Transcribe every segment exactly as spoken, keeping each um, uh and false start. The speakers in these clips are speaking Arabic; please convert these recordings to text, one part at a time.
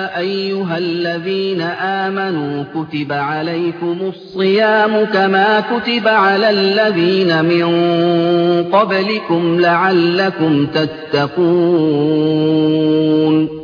أيها الذين آمنوا كتب عليكم الصيام كما كتب على الذين من قبلكم لعلكم تتقون.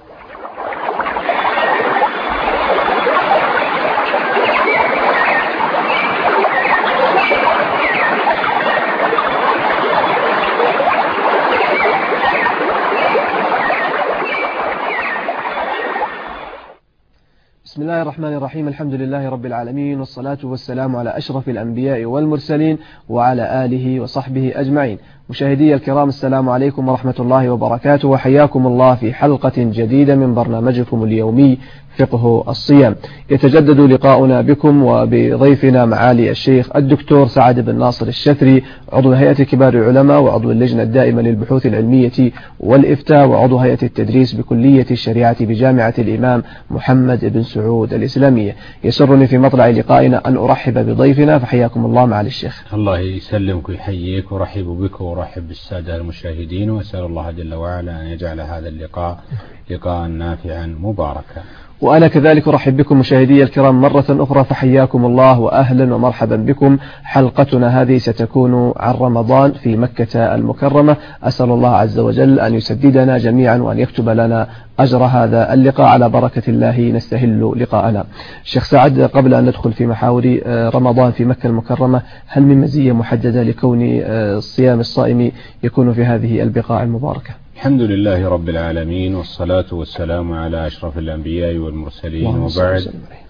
بسم الله الرحمن الرحيم. الحمد لله رب العالمين، والصلاة والسلام على أشرف الأنبياء والمرسلين وعلى آله وصحبه أجمعين. مشاهدي الكرام، السلام عليكم ورحمة الله وبركاته، وحياكم الله في حلقة جديدة من برنامجكم اليومي فقه الصيام. يتجدد لقاؤنا بكم وبضيفنا معالي الشيخ الدكتور سعد بن ناصر الشثري، عضو هيئة كبار العلماء وعضو اللجنة الدائمة للبحوث العلمية والإفتاء وعضو هيئة التدريس بكلية الشريعة بجامعة الإمام محمد بن سعود الإسلامية. يسرني في مطلع لقائنا أن أرحب بضيفنا، فحياكم الله معالي الشيخ. الله يسلمك ويحييك، ورحب بك ورحب بالسادة المشاهدين، وأسأل الله جل وعلا أن يجعل هذا اللقاء لقاء نافعا مباركا. وأنا كذلك أرحب بكم مشاهدي الكرام مرة أخرى، فحياكم الله وأهلا ومرحبا بكم. حلقتنا هذه ستكون عن رمضان في مكة المكرمة. أسأل الله عز وجل أن يسددنا جميعا وأن يكتب لنا أجر هذا اللقاء. على بركة الله نستهل لقاءنا. الشيخ سعد، قبل أن ندخل في محاور رمضان في مكة المكرمة، هل من مزية محددة لكون صيام الصائم يكون في هذه البقاع المباركة؟ الحمد لله رب العالمين، والصلاة والسلام على أشرف الأنبياء والمرسلين، وبعد.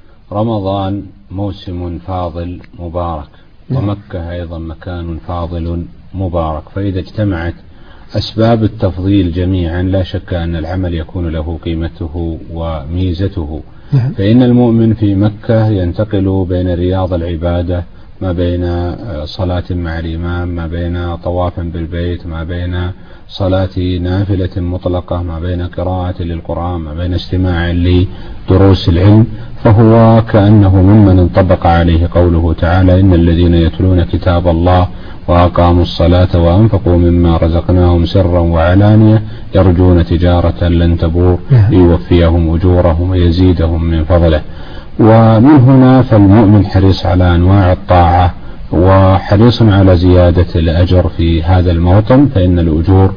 رمضان موسم فاضل مبارك، ومكة أيضا مكان فاضل مبارك، فإذا اجتمعت أسباب التفضيل جميعا لا شك أن العمل يكون له قيمته وميزته. فإن المؤمن في مكة ينتقل بين رياض العبادة، ما بين صلاة مع الإمام، ما بين طواف بالبيت، ما بين صلاة نافلة مطلقة، ما بين قراءة للقرآن، ما بين استماع لدروس العلم، فهو كأنه ممن انطبق عليه قوله تعالى: إن الذين يتلون كتاب الله وأقاموا الصلاة وأنفقوا مما رزقناهم سرا وعلانية يرجون تجارة لن تبور ليوفيهم أجورهم ويزيدهم من فضله. ومن هنا فالمؤمن حريص على أنواع الطاعة، وحريص على زيادة الأجر في هذا الموطن، فإن الأجور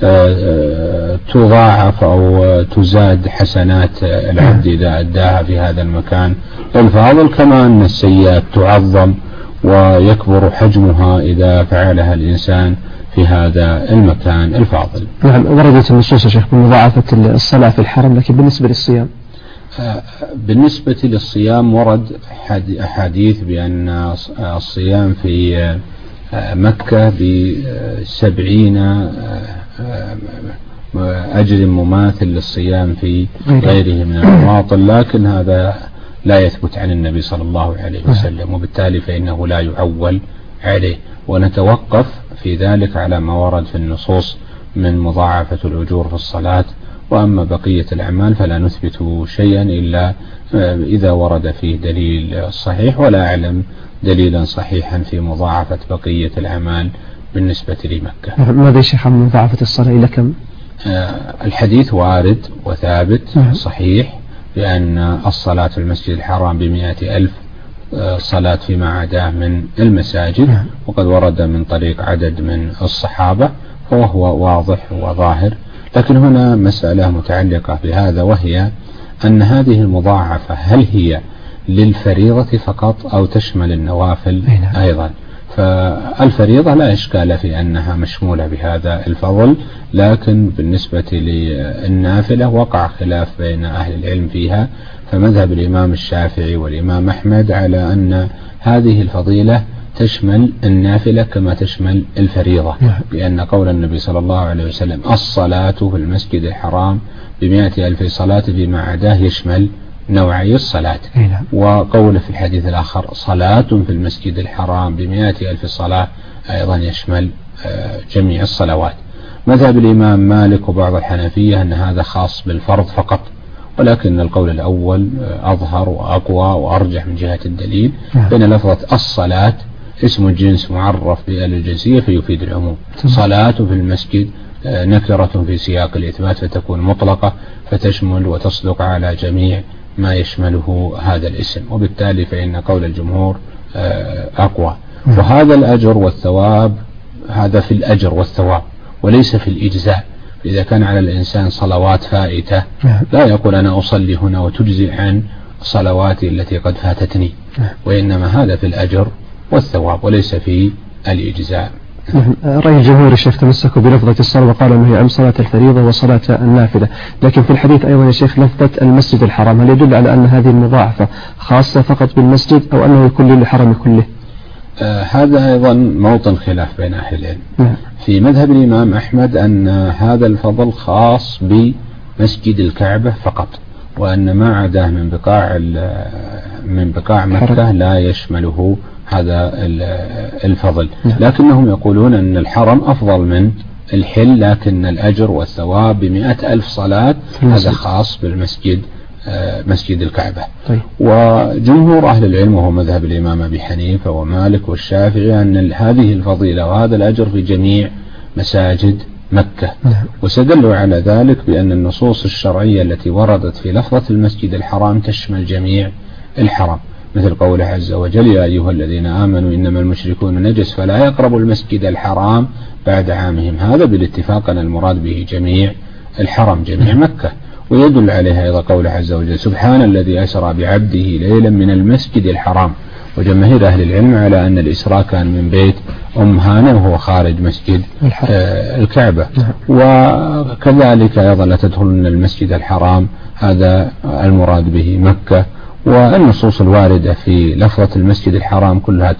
تضاعف أو تزاد حسنات العبد إذا أداها في هذا المكان الفاضل، كما أن السيئات تعظم ويكبر حجمها إذا فعلها الإنسان في هذا المكان الفاضل. نعم، وردت النصوص يا شيخ بمضاعفة الصلاة في الحرم، لكن بالنسبة للصيام؟ بالنسبة للصيام ورد أحاديث بأن الصيام في مكة بسبعين أجر مماثل للصيام في غيره من المواطن، لكن هذا لا يثبت عن النبي صلى الله عليه وسلم، وبالتالي فإنه لا يعول عليه، ونتوقف في ذلك على ما ورد في النصوص من مضاعفة الأجور في الصلاة. وأما بقية الأعمال فلا نثبت شيئا إلا إذا ورد فيه دليل صحيح، ولا أعلم دليلا صحيحا في مضاعفة بقية الأعمال بالنسبة لمكة. ماذا يا شيخ عن مضاعفة الصلاة إلى كم؟ الحديث وارد وثابت صحيح بأن الصلاة في المسجد الحرام بمئة ألف صلاة فيما عداه من المساجد، وقد ورد من طريق عدد من الصحابة، وهو واضح وظاهر. لكن هنا مسألة متعلقة بهذا، وهي أن هذه المضاعفة هل هي للفريضة فقط أو تشمل النوافل أيضا؟ فالفريضة لا إشكال في أنها مشمولة بهذا الفضل، لكن بالنسبة للنافلة وقع خلاف بين أهل العلم فيها، فمذهب الإمام الشافعي والإمام أحمد على أن هذه الفضيلة تشمل النافلة كما تشمل الفريضة، لأن قول النبي صلى الله عليه وسلم: الصلاة في المسجد الحرام بمئة ألف صلاة فيما عداه يشمل نوعي الصلاة. وقول في الحديث الآخر: صلاة في المسجد الحرام بمئة ألف صلاة أيضا يشمل جميع الصلوات. مذهب الإمام مالك وبعض الحنفية أن هذا خاص بالفرض فقط، ولكن القول الأول أظهر وأقوى وأرجح من جهة الدليل، بأن لفظة الصلاة اسم جنس معرف بآل الجنسية فيفيد العموم. صلاة في المسجد نكرة في سياق الإثبات فتكون مطلقة فتشمل وتصدق على جميع ما يشمله هذا الاسم، وبالتالي فإن قول الجمهور أقوى. وهذا الأجر والثواب هذا في الأجر والثواب وليس في الإجزاء. إذا كان على الإنسان صلوات فائتة لا يقول أنا أصلي هنا وتجزئ عن صلواتي التي قد فاتتني، وإنما هذا في الأجر والثواب وليس في الإجزاء. رأي الجمهور الشيخ تمسكوا بلفظة الصلاة وقالوا أنه عن صلاة الفريضة وصلاة النافلة، لكن في الحديث أيضا يا شيخ لفظة المسجد الحرام، هل يدل على أن هذه المضاعفة خاصة فقط بالمسجد أو أنه يكون للحرم كله؟ آه هذا أيضا موطن خلاف بين أهل العلم. نعم. في مذهب الإمام أحمد أن هذا الفضل خاص بمسجد الكعبة فقط، وأن ما عداه من بقاع من بقاع مكة لا يشمله هذا الفضل. لكنهم يقولون أن الحرم أفضل من الحل، لكن الأجر والثواب بمئة ألف صلاة هذا خاص بالمسجد مسجد الكعبة. طيب. وجمهور أهل العلم وهو مذهب الإمام أبي حنيفة ومالك والشافعي أن هذه الفضيلة وهذا الأجر في جميع مساجد مكة. نعم. واستدلوا على ذلك بأن النصوص الشرعية التي وردت في لفظة المسجد الحرام تشمل جميع الحرم، مثل قوله عز وجل يا أيها الذين آمنوا إنما المشركون نجس فلا يقربوا المسجد الحرام بعد عامهم، هذا بالاتفاق أن المراد به جميع الحرم جميع مكة. ويدل عليها أيضا قوله عز وجل سبحان الذي أسرى بعبده ليلا من المسجد الحرام، وجماهير أهل العلم على أن الإسراء كان من بيت أم هانة وهو خارج مسجد آه الكعبة. وكذلك أيضا لا تدخلن المسجد الحرام هذا المراد به مكة. والنصوص الواردة في لفظة المسجد الحرام كلها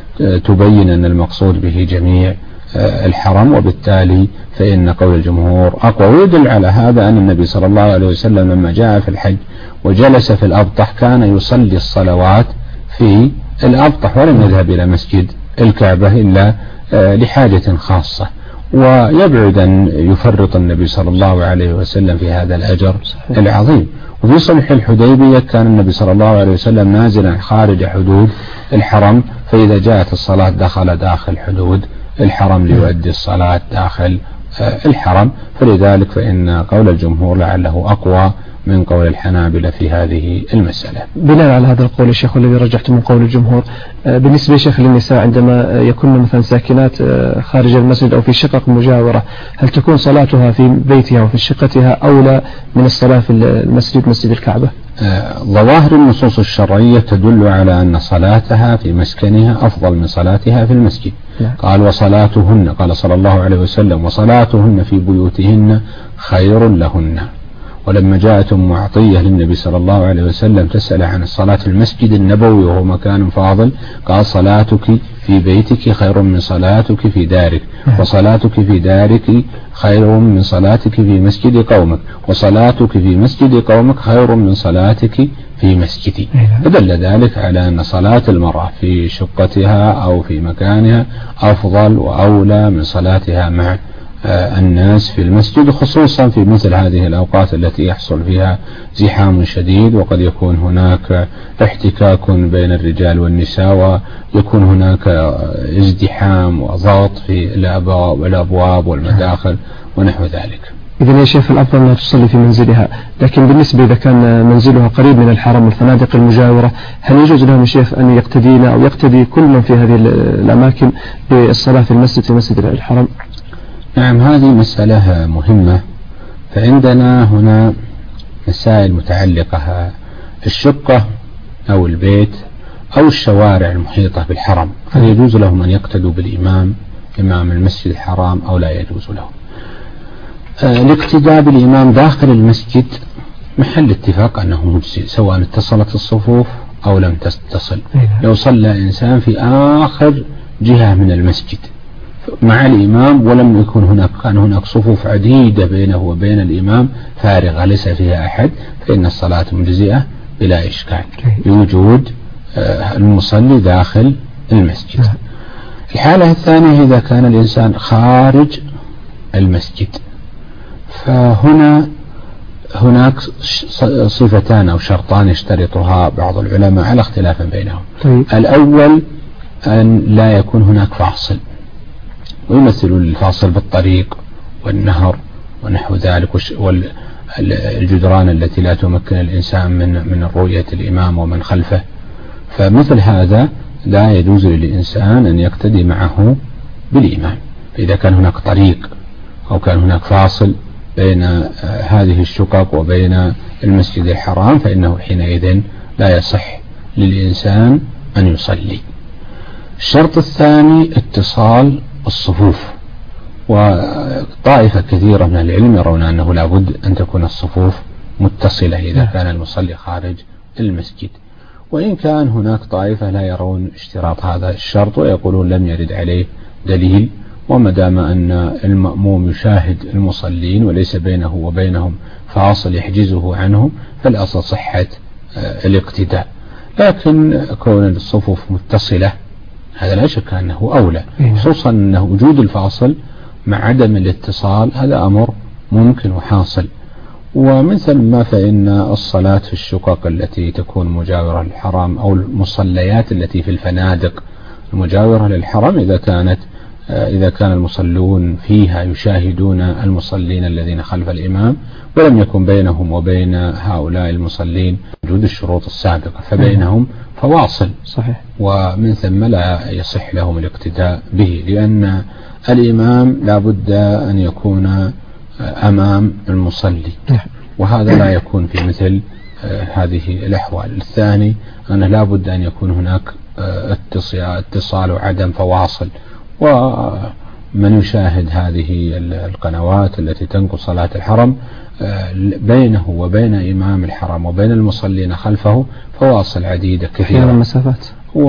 تبين أن المقصود به جميع الحرم، وبالتالي فإن قول الجمهور أقوى. ويدل على هذا أن النبي صلى الله عليه وسلم لما جاء في الحج وجلس في الأبطح كان يصلي الصلوات في الأبطح ولم يذهب إلى مسجد الكعبة إلا لحاجة خاصة. ويبعد أن يفرط النبي صلى الله عليه وسلم في هذا الأجر العظيم. وفي صلح الحديبية كان النبي صلى الله عليه وسلم نازلا خارج حدود الحرم، فإذا جاءت الصلاة دخل داخل حدود الحرم ليؤدي الصلاة داخل الحرم. فلذلك فإن قول الجمهور لعله أقوى من قول الحنابلة في هذه المسألة. بناء على هذا القول الشيخ الذي رجحت من قول الجمهور، بالنسبة لشيخ للنساء عندما يكون مثلا ساكنات خارج المسجد أو في شقق مجاورة، هل تكون صلاتها في بيتها وفي شقتها أولى من الصلاة في المسجد مسجد الكعبة؟ ظواهر النصوص الشرعية تدل على أن صلاتها في مسكنها أفضل من صلاتها في المسجد. لا. قال وصلاتهن قال صلى الله عليه وسلم وصلاتهن في بيوتهن خير لهن. ولما جاءت أم عطية للنبي صلى الله عليه وسلم تسأل عن الصلاة في المسجد النبوي وهو مكان فاضل، قال صلاتك في بيتك خير من صلاتك في دارك، وصلاتك في دارك خير من صلاتك في مسجد قومك، وصلاتك في مسجد قومك خير من صلاتك في مسجدي. فدل ذلك على أن صلاة المرأة في شقتها أو في مكانها أفضل وأولى من صلاتها مع الناس في المسجد، خصوصا في مثل هذه الأوقات التي يحصل فيها زحام شديد، وقد يكون هناك احتكاك بين الرجال والنساء، ويكون هناك ازدحام وضغط في الأبواب والمداخل ونحو ذلك. إذن يا شيخ الأفضل أنها تصلي في منزلها، لكن بالنسبة إذا كان منزلها قريب من الحرم والفنادق المجاورة، هل يجوز لهم يا شيخ أن يقتدين أو يقتدي كل من في هذه الأماكن بالصلاة في المسجد في مسجد الحرم؟ نعم، هذه مسألة مهمة. فعندنا هنا مسائل متعلقة الشقة أو البيت أو الشوارع المحيطة بالحرم، هل يجوز لهم أن يقتدوا بالإمام إمام المسجد الحرام أو لا يجوز لهم؟ الاقتداء بالإمام داخل المسجد محل اتفاق أنه مجزي، سواء اتصلت الصفوف أو لم تتصل. لو صلى إنسان في آخر جهة من المسجد مع الإمام ولم يكن هناك كان هناك صفوف عديدة بينه وبين الإمام فارغة ليس فيها أحد، فإن الصلاة مجزئة بلا إشكال بوجود المصلي داخل المسجد. الحالة الثانية إذا كان الإنسان خارج المسجد، فهنا هناك صفتان أو شرطان يشترطها بعض العلماء على اختلاف بينهم. طيب. الأول أن لا يكون هناك فاصل، ويمثل الفاصل بالطريق والنهر ونحو ذلك، والجدران التي لا تمكن الإنسان من من رؤية الإمام ومن خلفه. فمثل هذا لا يجوز للإنسان أن يقتدي معه بالإمام. إذا كان هناك طريق أو كان هناك فاصل بين هذه الشقق وبين المسجد الحرام فإنه حينئذ لا يصح للإنسان أن يصلي. الشرط الثاني اتصال الصفوف، وطائفة كثيرة من العلم يرون أنه لا بد أن تكون الصفوف متصلة إذا كان المصلي خارج المسجد، وإن كان هناك طائفة لا يرون اشتراط هذا الشرط ويقولون لم يرد عليه دليل، وما دام أن المأموم يشاهد المصلين وليس بينه وبينهم فاصل يحجزه عنهم فالأصل صحة الاقتداء. لكن كون الصفوف متصلة هذا لا شك أنه أولى، خصوصا أن وجود الفاصل مع عدم الاتصال هذا أمر ممكن وحاصل. ومن ثم فإن الصلاة في الشقق التي تكون مجاورة للحرم أو المصليات التي في الفنادق المجاورة للحرم إذا كانت إذا كان المصلون فيها يشاهدون المصلين الذين خلف الإمام ولم يكن بينهم وبين هؤلاء المصلين وجود الشروط السابقة فبينهم فواصل صحيح، ومن ثم لا يصح لهم الاقتداء به، لأن الإمام لا بد أن يكون أمام المصلي، وهذا لا يكون في مثل هذه الأحوال. الثاني أنه لا بد أن يكون هناك اتصال وعدم فواصل، ومن يشاهد هذه القنوات التي تنقل صلاة الحرم بينه وبين إمام الحرم وبين المصلين خلفه فواصل عديدة كثيرة المسافات،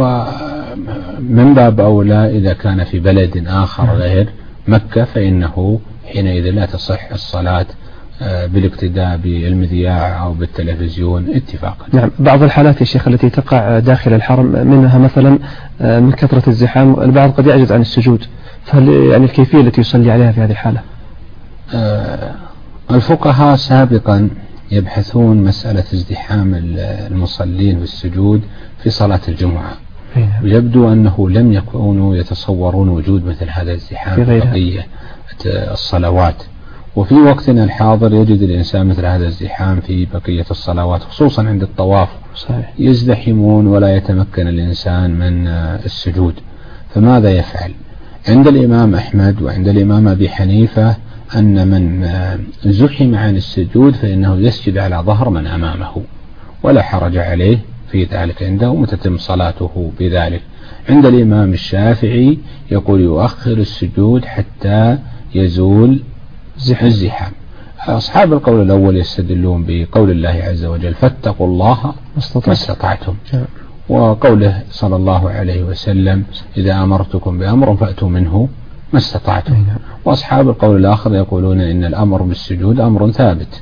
ومن باب أولى إذا كان في بلد آخر غير مكة فإنه حينئذ لا تصح الصلاة بالاقتداء بالمذياع أو بالتلفزيون اتفاقا. نعم. بعض الحالات يا شيخ التي تقع داخل الحرم منها مثلا من كثرة الزحام البعض قد يعجز عن السجود، فهل يعني الكيفية التي يصلي عليها في هذه الحالة؟ آه الفقهاء سابقا يبحثون مسألة ازدحام المصلين في السجود في صلاة الجمعة، ويبدو أنه لم يكونوا يتصورون وجود مثل هذا الازدحام في بقية الصلوات، وفي وقتنا الحاضر يجد الإنسان مثل هذا الازدحام في بقية الصلوات خصوصا عند الطواف صحيح. يزدحمون ولا يتمكن الإنسان من السجود، فماذا يفعل؟ عند الإمام أحمد وعند الإمام أبي حنيفة أن من زحم عن السجود فإنه يسجد على ظهر من أمامه ولا حرج عليه في ذلك عنده وتتم صلاته بذلك. عند الإمام الشافعي يقول يؤخر السجود حتى يزول الزحام. أصحاب القول الأول يستدلون بقول الله عز وجل فاتقوا الله ما استطعتم، وقوله صلى الله عليه وسلم إذا أمرتكم بأمر فأتوا منه ما استطعتم. وأصحاب القول الآخر يقولون إن الأمر بالسجود أمر ثابت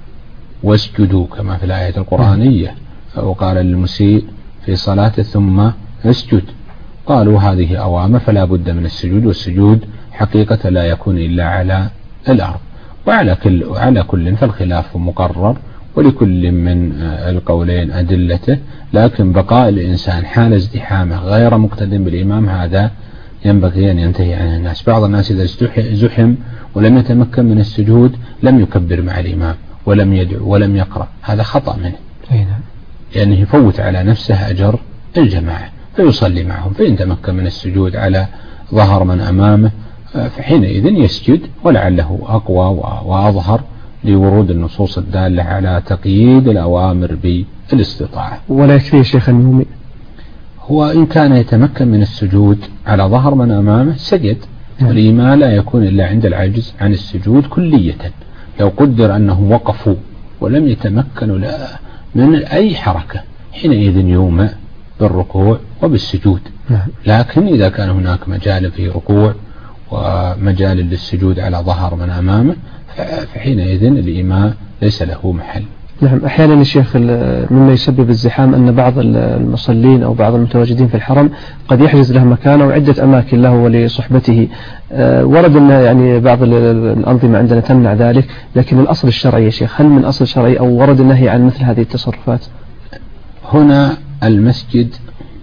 واسجدوا كما في الآية القرآنية، وقال للمسيء في صلاته ثم اسجد، قالوا هذه أوامر فلا بد من السجود، والسجود حقيقة لا يكون إلا على الأرض. وعلى كل, وعلى كل فالخلاف مقرر ولكل من القولين أدلته، لكن بقاء الإنسان حال ازدحامه غير مقتدم بالإمام هذا ينبغي أن ينتهي عنه الناس. بعض الناس إذا زحم ولم يتمكن من السجود لم يكبر مع الإمام ولم يدعو ولم يقرأ، هذا خطأ منه لأنه يعني يفوت على نفسه أجر الجماعة، فيصلي معهم، فإن تمكن من السجود على ظهر من أمامه فحينئذ يسجد، ولعله أقوى وأظهر لورود النصوص الدالة على تقييد الأوامر بالاستطاعة. ولا يكفي شيخ النومي هو إن كان يتمكن من السجود على ظهر من أمامه سجد، والإيماء لا يكون إلا عند العجز عن السجود كلية. لو قدر أنهم وقفوا ولم يتمكنوا من أي حركة حينئذ يومئ بالركوع وبالسجود، لكن إذا كان هناك مجال في ركوع ومجال للسجود على ظهر من أمامه فحينئذ الإيماء ليس له محل. نعم. أحيانا الشيخ مما يسبب الزحام أن بعض المصلين أو بعض المتواجدين في الحرم قد يحجز له مكان أو عدة أماكن له ولصحبته، ورد أن يعني بعض الأنظمة عندنا تمنع ذلك، لكن الأصل الشرعي يا شيخ هل من أصل شرعي أو ورد النهي عن مثل هذه التصرفات؟ هنا المسجد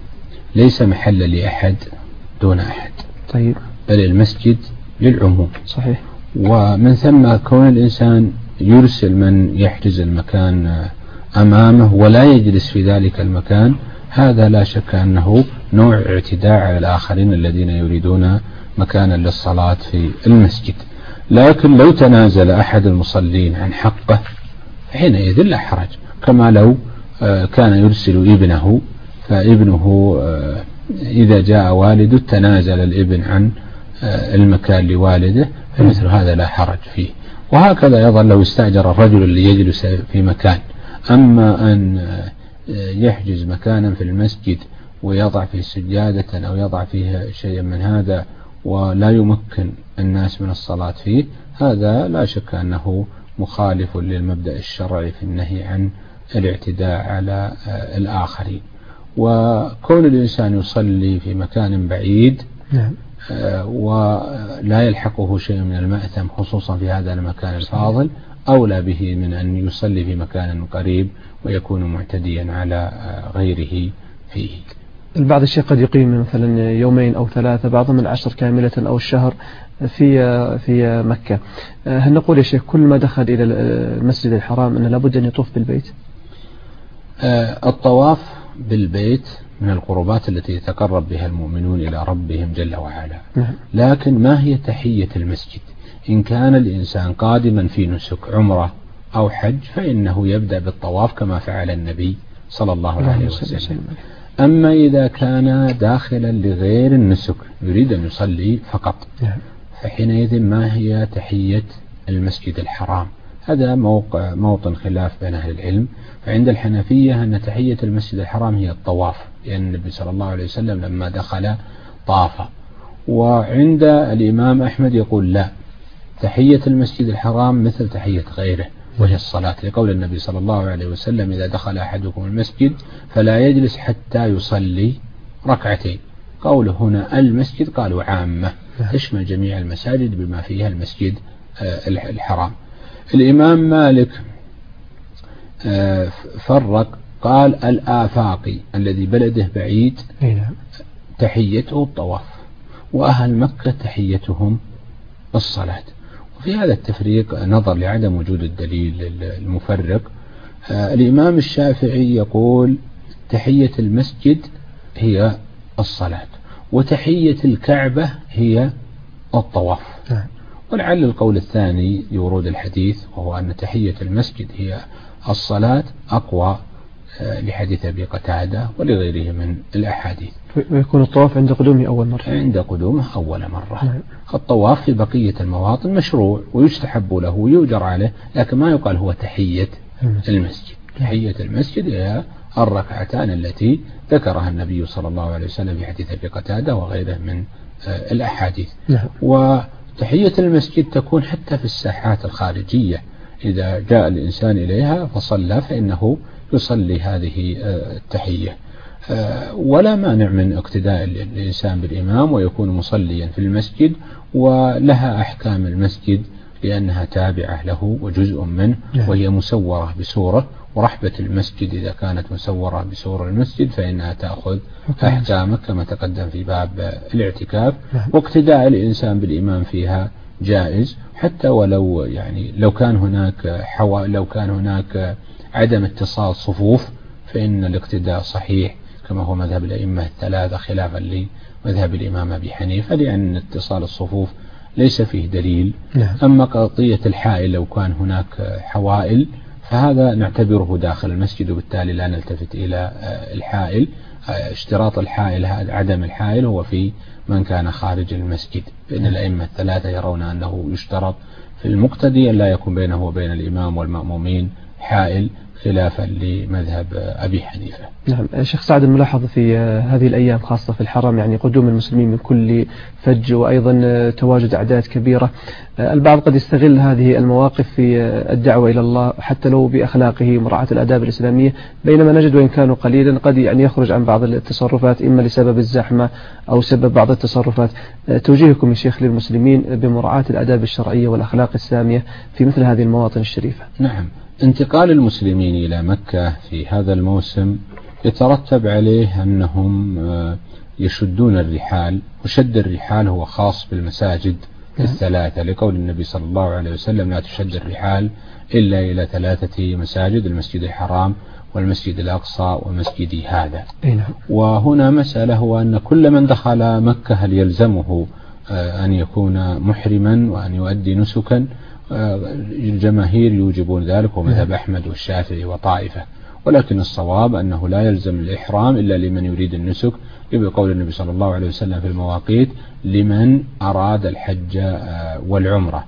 ليس محل لأحد دون أحد، طيب، بل المسجد للعموم صحيح، ومن ثم كون الإنسان يرسل من يحجز المكان أمامه ولا يجلس في ذلك المكان، هذا لا شك أنه نوع اعتداء على الآخرين الذين يريدون مكانا للصلاة في المسجد. لكن لو تنازل أحد المصلين عن حقه حينئذ لا حرج، كما لو كان يرسل ابنه، فابنه إذا جاء والده تنازل الابن عن المكان لوالده، فمثل هذا لا حرج فيه. وهكذا أيضا لو استأجر الرجل اللي يجلس في مكان. أما أن يحجز مكانا في المسجد ويضع فيه سجادة أو يضع فيه شيئا من هذا ولا يمكن الناس من الصلاة فيه، هذا لا شك أنه مخالف للمبدأ الشرعي في النهي عن الاعتداء على الآخرين. وكون الإنسان يصلي في مكان بعيد ولا يلحقه شيء من المأثم خصوصا في هذا المكان الفاضل أولى به من أن يصلي في مكان قريب ويكون معتديا على غيره فيه. البعض الشيء قد يقيم مثلا يومين أو ثلاثة، بعضهم العشر كاملة أو الشهر في في مكة. هل نقول يا شيخ كل ما دخل إلى المسجد الحرام أنه لابد أن يطوف بالبيت؟ الطواف بالبيت من القربات التي يتقرب بها المؤمنون إلى ربهم جل وعلا. لكن ما هي تحية المسجد؟ إن كان الإنسان قادما في نسك عمرة أو حج فإنه يبدأ بالطواف كما فعل النبي صلى الله عليه وسلم. أما إذا كان داخلا لغير النسك يريد أن يصلي فقط، فحينئذ ما هي تحية المسجد الحرام؟ هذا موقع موطن خلاف بين أهل العلم. فعند الحنفية أن تحية المسجد الحرام هي الطواف، لأن النبي صلى الله عليه وسلم لما دخل طاف. وعند الإمام أحمد يقول لا، تحية المسجد الحرام مثل تحية غيره وهي الصلاة، لقول النبي صلى الله عليه وسلم إذا دخل أحدكم المسجد فلا يجلس حتى يصلي ركعتين. قوله هنا المسجد قالوا عامة تشمل جميع المساجد بما فيها المسجد الحرام. الإمام مالك فرق، قال الآفاقي الذي بلده بعيد تحيته الطواف، وأهل مكة تحيتهم الصلاة. وفي هذا التفريق نظر لعدم وجود الدليل المفرق. الإمام الشافعي يقول تحية المسجد هي الصلاة وتحية الكعبة هي الطواف. ولعل القول الثاني لورود الحديث وهو أن تحية المسجد هي الصلاة أقوى لحديث أبي قتادة ولغيره من الأحاديث. ويكون الطواف عند قدومه أول مرة. عند قدومه أول مرة. نعم. الطواف في بقية المواطن مشروع ويستحب له ويؤجر عليه، لكن ما يقال هو تحية المسجد. تحية المسجد هي الركعتان التي ذكرها النبي صلى الله عليه وسلم في حديث أبي قتادة وغيره من الأحاديث. نعم. وتحية المسجد تكون حتى في الساحات الخارجية، إذا جاء الإنسان إليها فصلى فإنه يصلي هذه التحية، ولا مانع من اقتداء الإنسان بالإمام ويكون مصليا في المسجد، ولها أحكام المسجد لأنها تابعة له وجزء منه، وهي مسورة بسورة، ورحبة المسجد إذا كانت مسورة بسورة المسجد فإنها تأخذ أحكامه كما تقدم في باب الاعتكاف. واقتداء الإنسان بالإمام فيها جائز، حتى ولو يعني لو كان هناك حوا لو كان هناك عدم اتصال صفوف فإن الاقتداء صحيح كما هو مذهب الأئمة الثلاثة خلافا لمذهب الإمام أبي حنيفة، لأن اتصال الصفوف ليس فيه دليل. نعم. أما قضية الحائل لو كان هناك حوائل فهذا نعتبره داخل المسجد وبالتالي لا نلتفت إلى الحائل. اشتراط الحائل عدم الحائل هو في من كان خارج المسجد، فإن الأئمة الثلاثة يرون أنه يشترط في المقتدي أن لا يكون بينه وبين الإمام والمأمومين حائل خلافا لمذهب أبي حنيفة. نعم. شيخ سعد، الملاحظ في هذه الأيام خاصة في الحرم يعني قدوم المسلمين من كل فج وأيضا تواجد أعداد كبيرة، البعض قد يستغل هذه المواقف في الدعوة إلى الله حتى لو بأخلاقه مراعاة الآداب الإسلامية، بينما نجد وإن كانوا قليلا قد يعني يخرج عن بعض التصرفات إما لسبب الزحمة أو سبب بعض التصرفات. توجيهكم يا شيخ للمسلمين بمراعاة الآداب الشرعية والأخلاق السامية في مثل هذه المواطن الشريفة؟ نعم. انتقال المسلمين إلى مكة في هذا الموسم يترتب عليه أنهم يشدون الرحال، وشد الرحال هو خاص بالمساجد الثلاثة، لقول النبي صلى الله عليه وسلم لا تشد الرحال إلا إلى ثلاثة مساجد: المسجد الحرام والمسجد الأقصى ومسجدي هذا. وهنا مسألة، هو أن كل من دخل مكة هل يلزمه أن يكون محرما وأن يؤدي نسكا؟ الجماهير يوجبون ذلك، ومذهب أحمد والشافعي وطائفة، ولكن الصواب أنه لا يلزم الإحرام إلا لمن يريد النسك، بقول النبي صلى الله عليه وسلم في المواقيت: لمن أراد الحج والعمرة.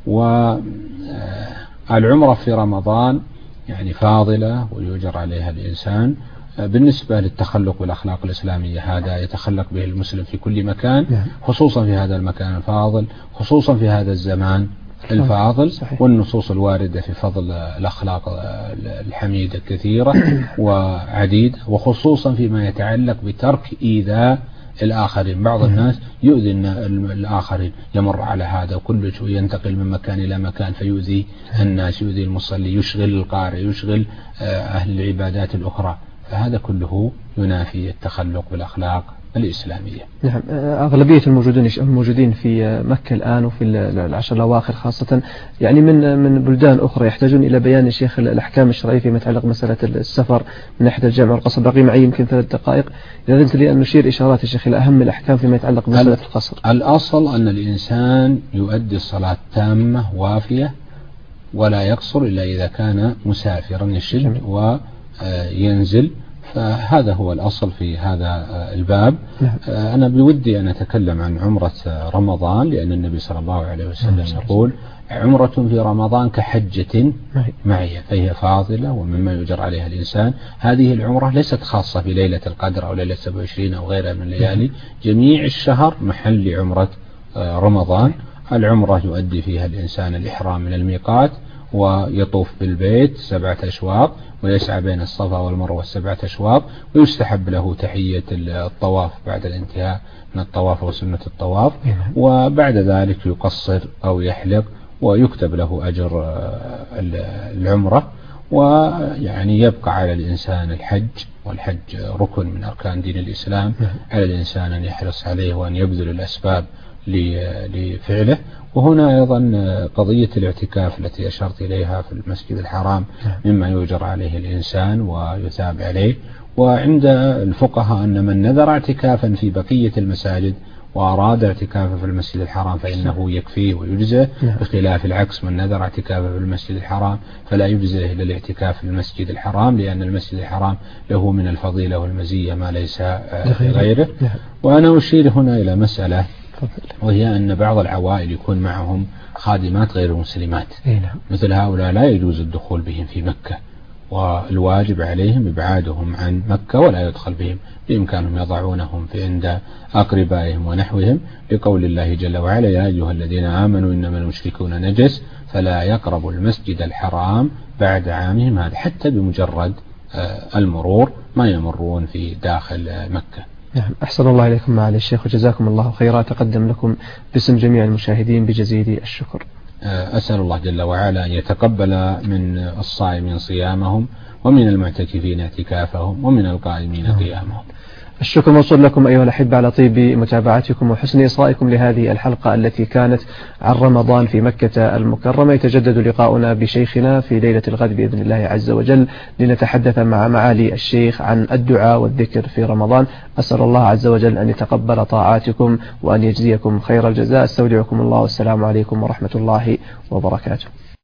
والعمرة في رمضان يعني فاضلة ويؤجر عليها الإنسان. بالنسبة للتخلق بالأخلاق الإسلامية، هذا يتخلق به المسلم في كل مكان، خصوصا في هذا المكان الفاضل، خصوصا في هذا الزمان الفاضل. والنصوص الواردة في فضل الأخلاق الحميدة كثيرة وعديدة، وخصوصا فيما يتعلق بترك إيذاء الآخرين. بعض الناس يؤذي الآخرين، يمر على هذا وكل شوي ينتقل من مكان إلى مكان فيؤذي الناس، يؤذي المصلي، يشغل القارئ، يشغل أهل العبادات الأخرى، فهذا كله ينافي التخلق بالأخلاق الإسلامية. نعم، أغلبية الموجودين الموجودين في مكة الآن وفي العشر الأواخر خاصة يعني من من بلدان أخرى يحتاجون إلى بيان الشيخ الأحكام الشرعية فيما يتعلق مسألة السفر من ناحية الجمع والقصر. باقي معي يمكن ثلاث دقائق، إذا أنت لي أن نشير إشارات الشيخ إلى أهم الأحكام فيما يتعلق بمسألة القصر. الأصل أن الإنسان يؤدي الصلاة تامة وافية ولا يقصر إلا إذا كان مسافرا يشد وينزل، فهذا هو الأصل في هذا الباب. أنا بودي أن أتكلم عن عمرة رمضان، لأن النبي صلى الله عليه وسلم يقول: عمرة في رمضان كحجة معي، فهي فاضلة ومما يؤجر عليها الإنسان. هذه العمرة ليست خاصة بليلة القدر أو ليلة سبعة وعشرين أو غيرها من الليالي، جميع الشهر محل عمرة رمضان. العمرة يؤدي فيها الإنسان الإحرام من الميقات، ويطوف بالبيت سبعة أشواط، ويسعى بين الصفا والمروة سبعة أشواط، ويستحب له تحية الطواف بعد الانتهاء من الطواف وسنة الطواف، وبعد ذلك يقصر أو يحلق ويكتب له أجر العمرة. ويعني يبقى على الإنسان الحج، والحج ركن من أركان دين الإسلام، على الإنسان أن يحرص عليه وأن يبذل الأسباب لفعله. وهنا أيضا قضية الاعتكاف التي أشرت إليها في المسجد الحرام مما يؤجر عليه الإنسان ويثاب عليه. وعند الفقهاء أن من نذر اعتكافا في بقية المساجد وأراد اعتكافا في المسجد الحرام فإنه يكفيه ويجزئه، بخلاف العكس: من نذر اعتكافا في المسجد الحرام فلا يجزئه إلا الاعتكاف في المسجد الحرام، لأن المسجد الحرام له من الفضيلة والمزية ما ليس في غيره. وأنا أشير هنا إلى مسألة، وهي أن بعض العوائل يكون معهم خادمات غير مسلمات، مثل هؤلاء لا يجوز الدخول بهم في مكة، والواجب عليهم إبعادهم عن مكة ولا يدخل بهم، بإمكانهم يضعونهم في عند أقربائهم ونحوهم، لقول الله جل وعلا: يا أيها الذين آمنوا إنما المشركون نجس فلا يقربوا المسجد الحرام بعد عامهم هذا، حتى بمجرد المرور ما يمرون في داخل مكة. نعم، أحسن الله إليكم معالي الشيخ وجزاكم الله خيرا. أتقدم لكم باسم جميع المشاهدين بجزيل الشكر. أسأل الله جل وعلا أن يتقبل من الصائمين صيامهم، ومن المعتكفين اعتكافهم، ومن القائمين قيامهم. الشكر موصول لكم أيها الأحبة على طيب متابعتكم وحسن إصغائكم لهذه الحلقة التي كانت عن رمضان في مكة المكرمة. يتجدد لقاؤنا بشيخنا في ليلة الغد بإذن الله عز وجل لنتحدث مع معالي الشيخ عن الدعاء والذكر في رمضان. أسأل الله عز وجل أن يتقبل طاعاتكم وأن يجزيكم خير الجزاء. استودعكم الله والسلام عليكم ورحمة الله وبركاته.